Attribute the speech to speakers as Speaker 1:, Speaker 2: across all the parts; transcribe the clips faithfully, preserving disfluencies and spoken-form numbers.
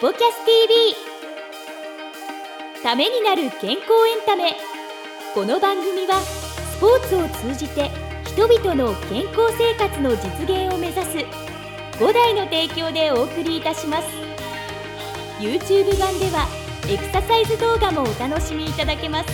Speaker 1: ポキャス ティービー ためになる健康エンタメ。この番組はスポーツを通じて人々の健康生活の実現を目指す五代の提供でお送りいたします。 YouTube 版ではエクササイズ動画もお楽しみいただけます。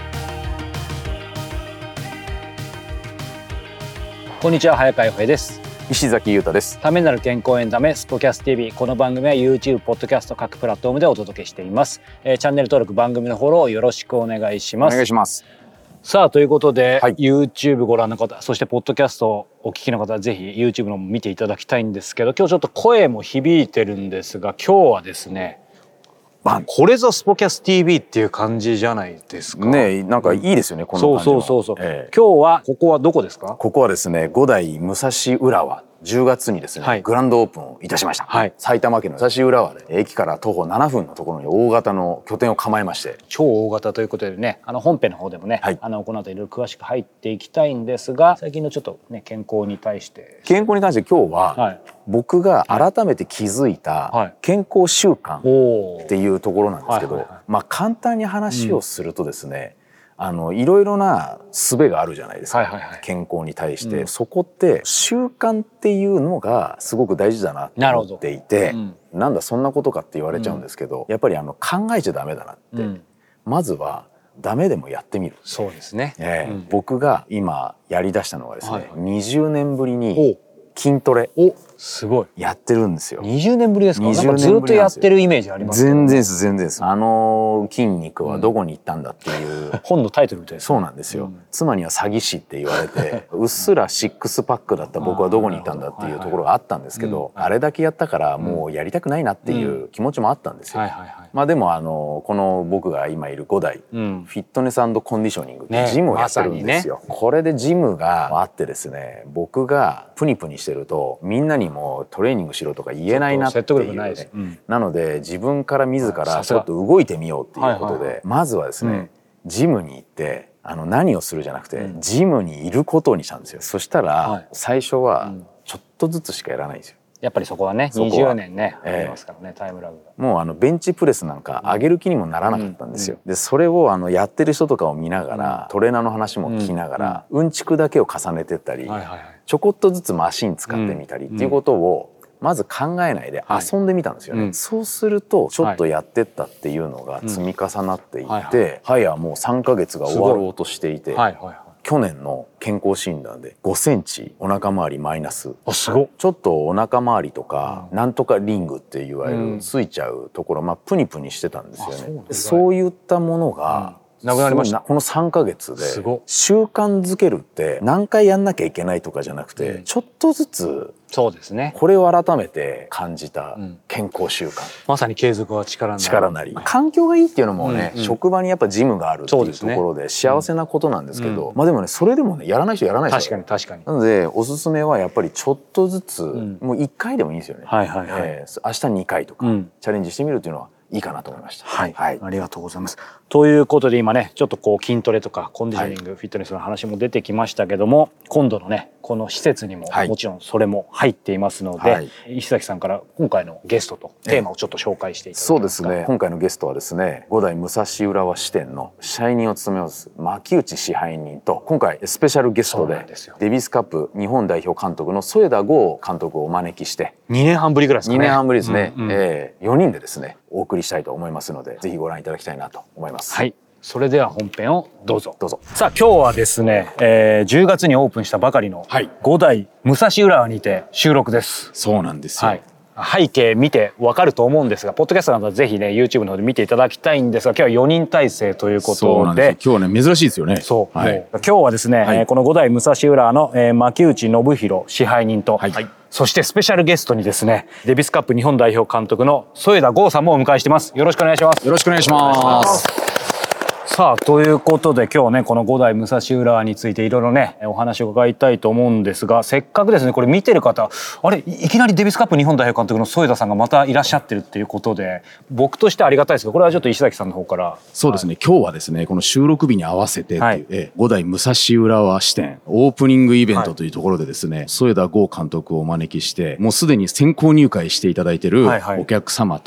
Speaker 2: こんにちは、早川洋平です。
Speaker 3: 石崎裕太です。
Speaker 2: ためになる健康エンタメスポキャス ティービー。 この番組は YouTube、ポッドキャスト各プラットフォームでお届けしています。えー、チャンネル登録、番組のフォローよろしくお願いします。
Speaker 3: お願いします。
Speaker 2: さあということで、
Speaker 3: はい、
Speaker 2: YouTube ご覧の方、そしてポッドキャストをお聞きの方はぜひ YouTube のも見ていただきたいんですけど、今日ちょっと声も響いてるんですが、今日はですね、これぞスポキャス ティービー っていう感じじゃないですか
Speaker 3: ね。なんかいいですよね、うん、この感じは。
Speaker 2: そうそうそうそう、
Speaker 3: えー、
Speaker 2: 今日はここはどこですか？
Speaker 3: ここはですね、五代武蔵浦和、じゅうがつにですね、はい、グランドオープンをいたしました、はい、埼玉県の武蔵浦和で駅から徒歩ななふんのところに大型の拠点を構えまして、
Speaker 2: 超大型ということでね、あの本編の方でもね、はい、あのこの後いろいろ詳しく入っていきたいんですが、最近のちょっとね、健康に対して
Speaker 3: 健康に関して今日は、はい、僕が改めて気づいた健康習慣っていうところなんですけど、まあ簡単に話をするとですね、うんあのいろいろな術があるじゃないですか、はいはいはい、健康に対して、うん、そこって習慣っていうのがすごく大事だなと思っていて、うん、なんだそんなことかって言われちゃうんですけど、うん、やっぱりあの考えちゃダメだなって、うん、まずはダメでもやってみる。
Speaker 2: そうですね、
Speaker 3: えー
Speaker 2: うん、
Speaker 3: 僕が今やりだしたのはですね、はいはい、にじゅうねんぶりに筋トレお
Speaker 2: すごい
Speaker 3: やってるんですよ。
Speaker 2: にじゅうねんぶりですか？なんかずっとやってるイメージありますね。
Speaker 3: 全然です全然です。あの筋肉はどこに行ったんだっていう、うん、
Speaker 2: 本のタイトルみたいですね。
Speaker 3: そうなんですよ、うん、妻には詐欺師って言われてうっすらシックスパックだった僕はどこにいたんだっていうところがあったんですけど、はいはい、あれだけやったからもうやりたくないなっていう気持ちもあったんですよ。まあでもあのこの僕が今いる五代、うん、フィットネス&コンディショニングってジムをやってるんですよ、ねまね、これでジムがあってですね、僕がプニプニしてるとみんなにもトレーニングしろとか言えないなっていうね、ないうん、なので自分から自らちょっと動いてみようっていうことで、まずはですね、うん、ジムに行ってあの何をするじゃなくて、うん、ジムにいることにしたんですよ。そしたら、はい、最初はちょっとずつしかやらないんですよ。
Speaker 2: やっぱりそこはね、にじゅうねんね、ありますからね、タイムラグが。
Speaker 3: もうあのベンチプレスなんか上げる気にもならなかったんですよ。でそれをあのやってる人とかを見ながら、トレーナーの話も聞きながら、うんちくだけを重ねてったり、ちょこっとずつマシン使ってみたりっていうことをまず考えないで遊んでみたんですよね、はいうん、そうするとちょっとやってったっていうのが積み重なっていって、はいうんはやもうさんかげつが終わろうとしていて、はいはいはい、去年の健康診断でごセンチお腹周りマイナス。
Speaker 2: あすご
Speaker 3: ちょっとお腹周りとか、うん、なんとかリングっていわゆるついちゃうところ、まあプニプニしてたんですよね。そう、そういったものが、うん
Speaker 2: なくなりました。
Speaker 3: このさんかげつで習慣づけるって何回やんなきゃいけないとかじゃなくて、うん、ちょっとずつ
Speaker 2: そうですね、
Speaker 3: これを改めて感じた健康習慣、うん、
Speaker 2: まさに継続は力なり
Speaker 3: 力なり環境がいいっていうのもね、うんうん、職場にやっぱジムがあるっていうところで幸せなことなんですけど、うん、まあでもねそれでもねやらない人やらない人
Speaker 2: 確かに確かに。
Speaker 3: なのでおすすめはやっぱりちょっとずつ、うん、もういっかいでもいいんですよね、はいはいはいえー、明日にかいとか、うん、チャレンジしてみるっていうのはいいかなと思いました。
Speaker 2: はい、はい、ありがとうございます。ということで今ねちょっとこう筋トレとかコンディショニング、はい、フィットネスの話も出てきましたけども、今度のねこの施設にももちろんそれも入っていますので、はい、石崎さんから今回のゲストとテーマをちょっと紹介していただけますか。
Speaker 3: そうですね、今回のゲストはですね、五代武蔵浦和支店の支配人を務めます牧内支配人と、今回スペシャルゲストでデビスカップ日本代表監督の添田剛監督をお招きして
Speaker 2: にねんはんぶりぐらいですかね。
Speaker 3: にねんはんぶりですね、うんうんえー、よにんでですねお送りしたいと思いますので、ぜひご覧いただきたいなと思います。
Speaker 2: はい、それでは本編をどうぞ。
Speaker 3: どうぞ。
Speaker 2: さあ今日はですね、えー、じゅうがつにオープンしたばかりの五代武蔵浦和にて収録です。
Speaker 3: そうなんですよ。はい、
Speaker 2: 背景見てわかると思うんですが、ポッドキャストなどはぜひね YouTube の方で見ていただきたいんですが、今日はよにん体制ということで、
Speaker 3: そうなんです。今日はね珍しいですよね。
Speaker 2: そう、はい、今日はですね、はい、この五代武蔵浦和の、えー、牧内信弘支配人と、はいはい、そしてスペシャルゲストにですねデビスカップ日本代表監督の添田剛さんもお迎えしてます。よろしくお願いします。
Speaker 3: よろしくお願いします。
Speaker 2: さあということで今日ねこの五代武蔵浦和についていろいろねお話を伺いたいと思うんですが、せっかくですねこれ見てる方、あれいきなりデビスカップ日本代表監督の添田さんがまたいらっしゃってるっていうことで、僕としてありがたいですが、これはちょっと石崎さんの方から。
Speaker 4: そうですね、はい、今日はですねこの収録日に合わせてっていう、はい、え五代武蔵浦和支店オープニングイベントというところでですね、はい、添田剛監督をお招きして、もうすでに先行入会していただいてるお客様と、はいはい、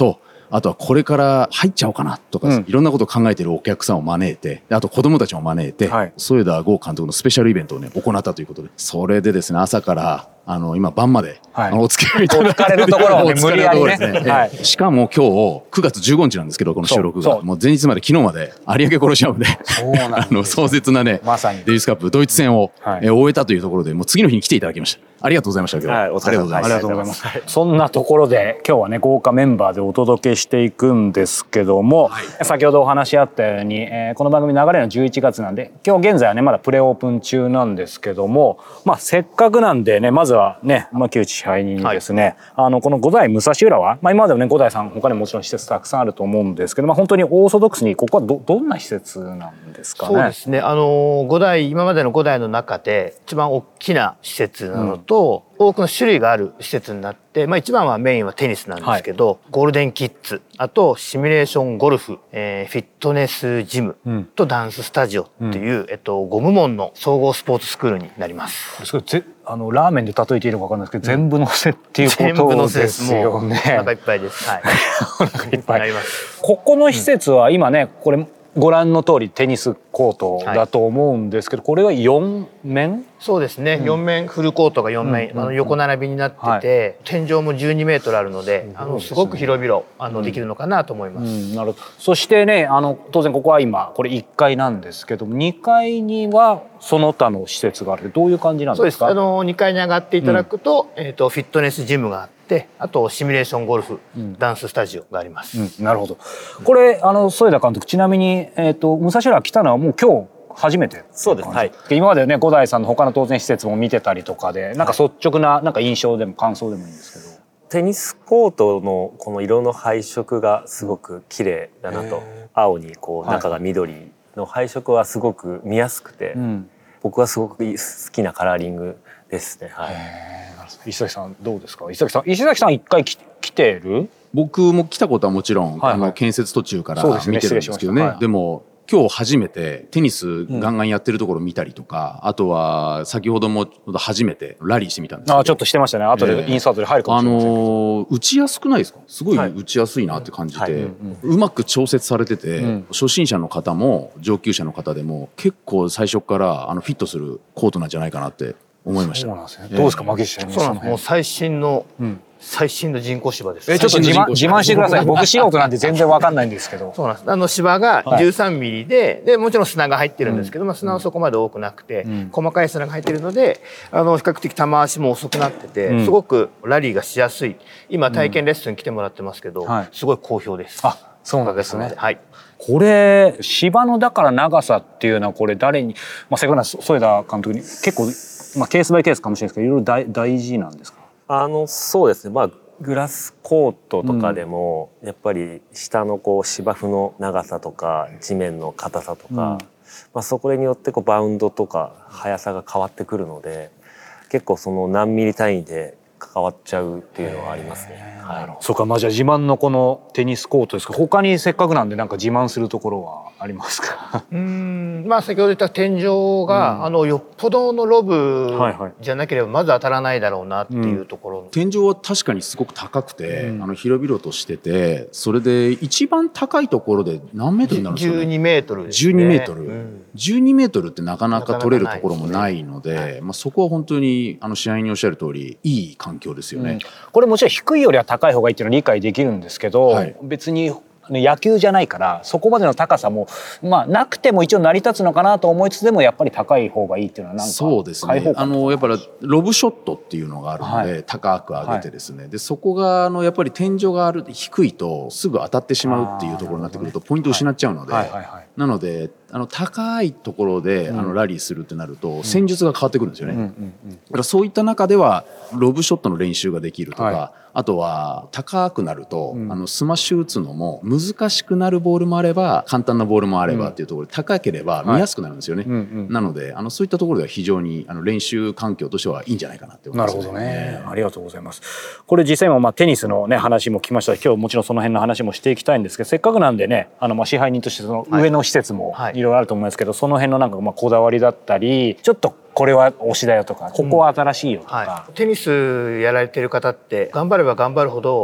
Speaker 4: あとはこれから入っちゃおうかなとか、うん、いろんなことを考えているお客さんを招いて、あと子どもたちも招いて、はい、添田剛監督のスペシャルイベントをね行ったということで、それでですね朝からあの今晩まで、はい、お付き合いいただいて、お疲れのところをね無理やりね、はい、しかも今日くがつじゅうごにちなんですけど、この収録がもう前日まで昨日まで有明コロシアムであの壮絶なね、ま、デビスカップドイツ戦を、はい、え終えたというところで、もう次の日に来ていただきました。ありがとうございました。今日は、はい、お疲れ様です。ありがとうございます。
Speaker 2: そんなところで今日はね豪華メンバーでお届けしていくんですけども、はい、先ほどお話しあったように、えー、この番組流れのじゅういちがつなんで、今日現在はねまだプレオープン中なんですけども、まあせっかくなんでね、まずはね牧内支配人にですね、はい、あのこの五代武蔵浦和、まあ、今までもね五代さん他にももちろん施設たくさんあると思うんですけど、まあ、本当にオーソドックスにここは ど, どんな施設なんですかね。
Speaker 5: そうですね、あの五代今までの五代の中で一番大きな施設なのと、うん、多くの種類がある施設になって、まあ、一番はメインはテニスなんですけど、はい、ゴールデンキッズ、あとシミュレーションゴルフ、えー、フィットネスジムとダンススタジオっていう、うん、えっと、ご部門の総合スポーツスクールになります。
Speaker 2: それぜあのラーメンで例えていいのか分かんないですけど、うん、全部のせっていうことですよね。
Speaker 5: お腹いっぱいです。はい。
Speaker 2: お腹いっぱい。あります。ここの施設は今ね、これご覧の通りテニスコートだと思うんですけど、はい、これはよん面？
Speaker 5: そうですね、うん、よん面フルコートがよん面、うん、あの横並びになってて、はい、天井もじゅうにメートルあるので、あのすごく広々あのできるのかなと思います。うん、
Speaker 2: なるほど。そしてね、あの当然ここは今これいっかいなんですけど、にかいにはその他の施設がある。どういう感じなんですか？
Speaker 5: そうです。あのにかいに上がっていただくと、うん、えっとフィットネスジムがあって、あとシミュレーションゴルフ、うん、ダンススタジオがあります。
Speaker 2: うん、なるほど。これあの添田監督、ちなみにえっと武蔵浦和来たのはもう今日初めて。
Speaker 6: そうです。はい。
Speaker 2: 今までね五代さんの他の当然施設も見てたりとかで、なんか率直ななんか印象でも感想でもいいんですけど。
Speaker 6: テニスコートのこの色の配色がすごく綺麗だなと。青にこう中が緑の配色はすごく見やすくて、はい、僕はすごく好きなカラーリングですね。はい。
Speaker 2: 石崎さんどうですか？石崎さん石崎さん一回来てる？
Speaker 4: 僕も来たことはもちろん、はいはい、あの建設途中から見てるんですけどね。はい、でも今日初めてテニスガンガンやってるところ見たりとか、うん、あとは先ほども初めてラリーしてみたんですけど、
Speaker 2: あちょっとしてましたね。後でインサートで入るかもしれませんけど、えー、
Speaker 4: あの打ちやすくないですか？すごい打ちやすいなって感じて、はいはい、うまく調節されてて、うん、初心者の方も上級者の方でも結構最初からあのフィットするコートなんじゃないかなって思いました。
Speaker 2: そうなんですね。どうですか、牧師さん。
Speaker 5: そうなんです。もう最新の、うん最新の人工芝です。
Speaker 2: えちょっと自慢自慢してください。僕素人なんで全然わかんないんですけど。
Speaker 5: そうなんです。あの芝がじゅうさんミリで、はい、でもちろん砂が入ってるんですけど、うん、まあ砂はそこまで多くなくて、うん、細かい砂が入ってるので、あの比較的球足も遅くなってて、うん、すごくラリーがしやすい。今体験レッスン来てもらってますけど、うんはい、すごい好評です。
Speaker 2: あ、そうなんですね。
Speaker 5: はい。
Speaker 2: これ芝のだから長さっていうのはこれ誰に、まあせっかくな添田監督に結構まあケースバイケースかもしれないですけど、いろいろ大大事なんですか？あの
Speaker 6: そうですね。まあグラスコートとかでもやっぱり下のこう芝生の長さとか地面の硬さとか、うん、まあそこによってこうバウンドとか速さが変わってくるので、結構その何ミリ単位で関わっちゃうっていうのはありますね。はい、
Speaker 2: そうか。まあじゃあ自慢のこのテニスコートですけど、他にせっかくなんでなんか自慢するところはありますか？
Speaker 5: うーんまあ先ほど言った天井が、うん、あのよっぽどのロブじゃなければまず当たらないだろうなっていうところ、うん、
Speaker 4: 天井は確かにすごく高くて、うん、あの広々としてて、それで一番高いところで何メートルになるんですかね？
Speaker 5: じゅうにメートルですね。
Speaker 4: じゅうにメートル、うん、じゅうにメートルってなかなか取れるところもないので、なかなかないですね。まあ、そこは本当にあの試合におっしゃる通りいい環境ですよね。うん、こ
Speaker 2: れもちろん低いよりは高い方がいいっていうのは理解できるんですけど、はい、別に野球じゃないからそこまでの高さもまあなくても一応成り立つのかなと思いつつでもやっぱり高い方がいいっていうのはなんか
Speaker 4: そうですね。あのやっぱりロブショットっていうのがあるので、はい、高く上げてですね、はい、でそこがあのやっぱり天井がある低いとすぐ当たってしまうっていうところになってくるとポイントを失っちゃうので、はいはいはいはい、なのであの高いところで、うん、あのラリーするってなると戦術が変わってくるんですよね。うんうんうんうん、だからそういった中ではロブショットの練習ができるとか、はい、あとは高くなると、うん、あのスマッシュ打つのも難しくなるボールもあれば簡単なボールもあればっていうところで、高ければ見やすくなるんですよね。はい、うんうん、なのであのそういったところでは非常にあの練習環境としてはいいんじゃないかなって思いますね。
Speaker 2: なるほどね。ありがとうございます。これ実際もまあテニスのね話も聞きました。今日もちろんその辺の話もしていきたいんですけど、せっかくなんでね、あのまあ支配人としてその上の施設もいろいろあると思いますけど、はいはい、その辺のなんかまあこだわりだったり、ちょっとこれは推しだよとか、ここは新しいよとか、
Speaker 5: うんはい、テニスやられてる方って頑張れば頑張るほど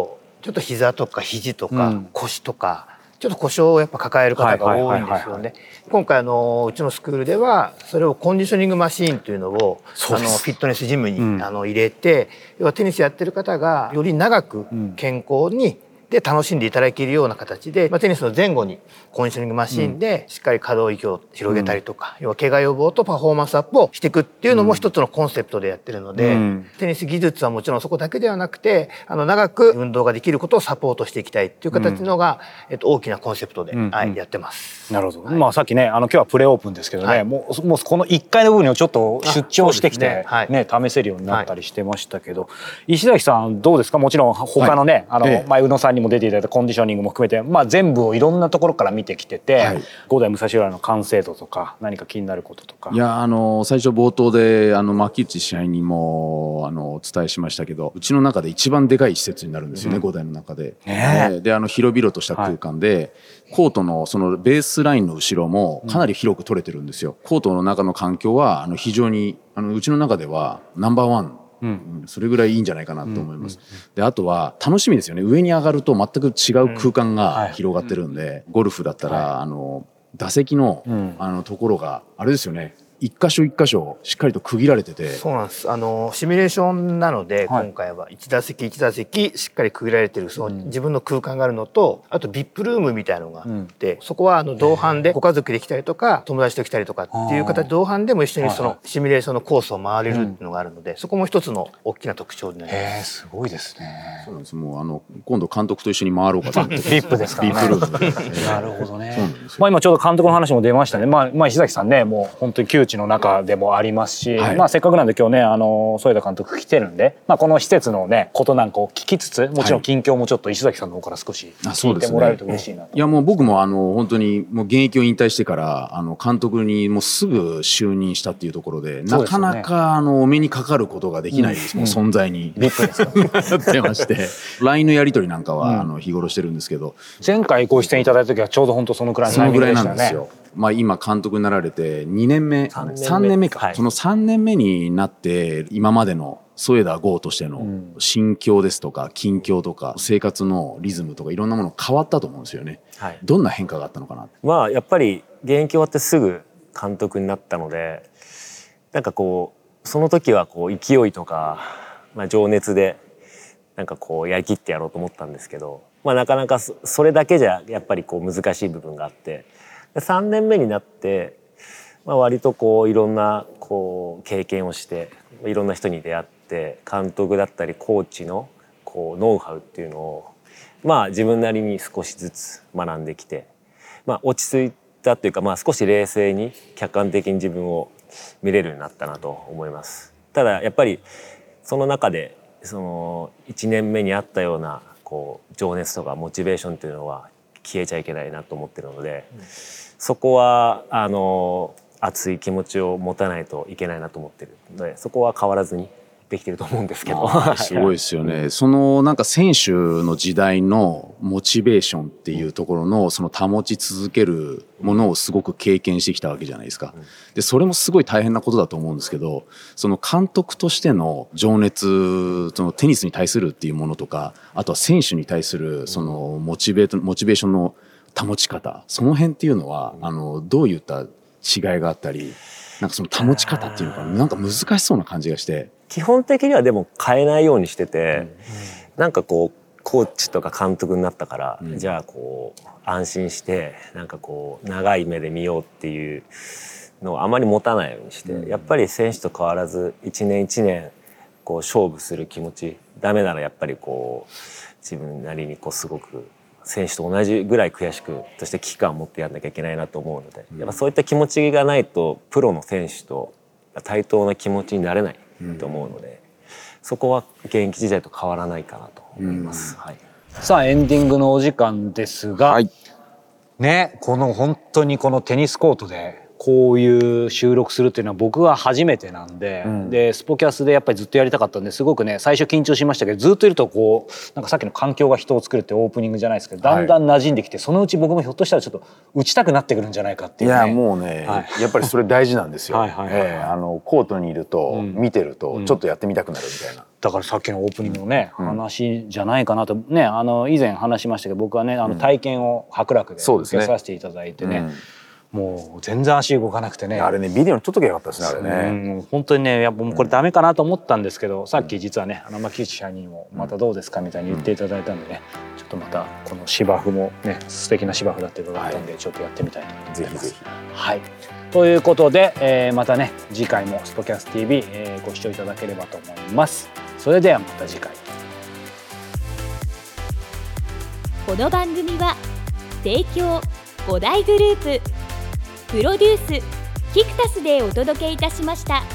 Speaker 5: ちょっと膝とか肘とか腰とか、ちょっと故障をやっぱ抱える方が多いんですよね。今回あのうちのスクールではそれをコンディショニングマシーンというのをあのフィットネスジムに、うん、あの入れて、要はテニスやってる方がより長く健康にで楽しんでいただけるような形で、まあ、テニスの前後にコンディショニングマシーンでしっかり可動域を広げたりとか、うん、要は怪我予防とパフォーマンスアップをしていくっていうのも一つのコンセプトでやってるので、うん、テニス技術はもちろんそこだけではなくて、あの長く運動ができることをサポートしていきたいっていう形のが、うん、えっと、大きなコンセプトで、うん、はい、やってます。
Speaker 2: なるほど、はい、まあさっきね、あの今日はプレオープンですけどね、はい、もう、もうこのいっかいの部分をちょっと出張してきて、ね、はい、ね、試せるようになったりしてましたけど、はい、石崎さんどうですか？もちろん他のね、はい、あの、ええ、前宇野さんにも出ていただいたコンディショニングも含めて、まあ、全部をいろんなところから見てきてて、はい、五代武蔵浦和の完成度とか何か気になることとか。
Speaker 4: いや、あの最初冒頭であの牧内試合にもあのお伝えしましたけど、うちの中で一番でかい施設になるんですよね、うん、五代の中で。ね、であの広々とした空間で、はい、コートのそのベースラインの後ろもかなり広く取れてるんですよ。コートの中の環境はあの非常にあのうちの中ではナンバーワン、うん、それぐらいいいんじゃないかなと思います。であとは楽しみですよね。上に上がると全く違う空間が広がってるんで、ゴルフだったらあの打席のあのところがあれですよね。一箇所一箇所しっかりと区切られてて、
Speaker 5: そうなんです。あのシミュレーションなので、はい、今回は一打席一打席しっかり区切られてる、その自分の空間があるのと、あと ブイアイピー ルームみたいのがあって、うん、そこはあの同伴でご家族で来たりとか友達と来たりとかっていう形で同伴でも一緒にそのシミュレーションのコースを回れるっていうのがあるので、うん、そこも一つの大きな特徴になります。
Speaker 2: へー、すごいですね。
Speaker 4: そうなんです。もうあの今度監督と一緒に回ろうかと思って。
Speaker 2: ビップですからね。
Speaker 4: ビップルーム。
Speaker 2: なるほどね。まあ今ちょうど監督の話も出ましたね。まあまあ石崎さんね、もう本当に窮地の中でもありますし、はい、まあせっかくなんで今日ね、あの添田監督来てるんで、まあこの施設のねことなんかを聞きつつ、もちろん近況もちょっと石崎さんの方から少し聞いてもらえると嬉しいなと。
Speaker 4: いやもう僕もあの本当にもう現役を引退してからあの監督にもうすぐ就任したっていうところで、なかなかあのお目にかかることができないです、うん、もう存在に
Speaker 2: ビップですよ
Speaker 4: なってまして、ライン のやり取りなんかは、うん、あの日頃してるんですけど、
Speaker 2: 前回ご出演いただいた時はちょうど本当そのくらいのタイミングでしたね。
Speaker 4: そのぐらいなんですよ。まあ、今監督になられてにねんめさんねんめか、はい、そのさんねんめになって今までの添田剛としての心境ですとか近況とか生活のリズムとかいろんなもの変わったと思うんですよね、はい、どんな変化があったのかな。
Speaker 6: まあやっぱり現役終わってすぐ監督になったので、なんかこうその時はこう勢いとか、まあ、情熱でなんかこうやりきってやろうと思ったんですけど、まあ、なかなかそれだけじゃやっぱりこう難しい部分があって、さんねんめになって、まあ、割とこういろんなこう経験をしていろんな人に出会って監督だったりコーチのこうノウハウっていうのをまあ自分なりに少しずつ学んできて、まあ、落ち着いたというか、まあ、少し冷静に客観的に自分を見れるようになったなと思います。ただやっぱりその中でそのいちねんめにあったようなこう情熱とかモチベーションというのは消えちゃいけないなと思ってるので、うん、そこはあの熱い気持ちを持たないといけないなと思ってるので、そこは変わらずにできてると思うんですけど
Speaker 4: すごいですよね。そのなんか選手の時代のモチベーションっていうところのその保ち続けるものをすごく経験してきたわけじゃないですか。でそれもすごい大変なことだと思うんですけど、その監督としての情熱、そのテニスに対するっていうものとか、あとは選手に対するそのモチベート、モチベーションの保ち方、その辺っていうのはあのどういった違いがあったり、なんかその保ち方っていうのかなんか難しそうな感じがして。
Speaker 6: 基本的にはでも変えないようにしてて、うん、なんかこうコーチとか監督になったから、うん、じゃあこう安心してなんかこう長い目で見ようっていうのをあまり持たないようにして、うん、やっぱり選手と変わらず一年一年こう勝負する気持ち、ダメならやっぱりこう自分なりにこうすごく選手と同じぐらい悔しく、そして危機感を持ってやんなきゃいけないなと思うので、やっぱそういった気持ちがないとプロの選手と対等な気持ちになれないと思うので、うん、そこは現役時代と変わらないかなと思います、うん、はい、
Speaker 2: さあエンディングのお時間ですが、はい、ね、この本当にこのテニスコートでこういう収録するっていうのは僕は初めてなんで、うん、でスポキャスでやっぱりずっとやりたかったんですごくね最初緊張しましたけどずっといるとこうなんかさっきの環境が人を作るってオープニングじゃないですけどだんだん馴染んできて、はい、そのうち僕もひょっとしたらちょっと打ちたくなってくるんじゃないかっていうね。
Speaker 3: いやもうね、はい、やっぱりそれ大事なんですよ。はいはいはいはい、えー、あのコートにいると、うん、見てるとちょっとやってみたくなるみたいな。うん、だ
Speaker 2: からさっきのオープニングのね、うん、話じゃないかなとねあの以前話しましたけど僕はねあの体験を伯楽で受けさせていただいてね、うん、もう全然足動かなくてね
Speaker 3: あれねビデオに撮っときゃよかったですねあれね、
Speaker 2: うん、本当にねやっぱもうこれダメかなと思ったんですけど、うん、さっき実はねあの木内社員もまたどうですかみたいに言っていただいたんでね、うん、ちょっとまたこの芝生もね素敵な芝生だって伺ったんで、はい、ちょっとやってみたいと思います。ぜひぜひ。はいということで、えー、またね次回もスポキャス ティーブイ、えー、ご視聴いただければと思います。それではまた次回。
Speaker 1: この番組は提供五大グループプロデュースキクタスでお届けいたしました。